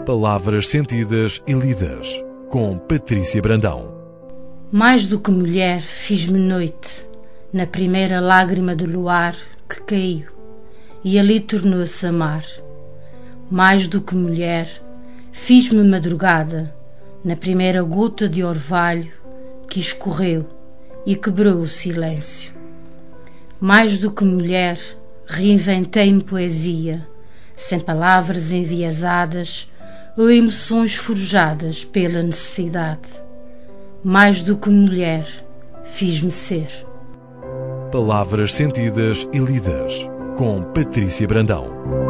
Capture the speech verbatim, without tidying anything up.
Palavras sentidas e lidas, com Patrícia Brandão. Mais do que mulher, fiz-me noite, na primeira lágrima do luar que caiu, e ali tornou-se a mar. Mais do que mulher, fiz-me madrugada, na primeira gota de orvalho que escorreu e quebrou o silêncio. Mais do que mulher, reinventei-me poesia, sem palavras enviesadas ou emoções forjadas pela necessidade. Mais do que mulher, fiz-me ser. Palavras sentidas e lidas, com Patrícia Brandão.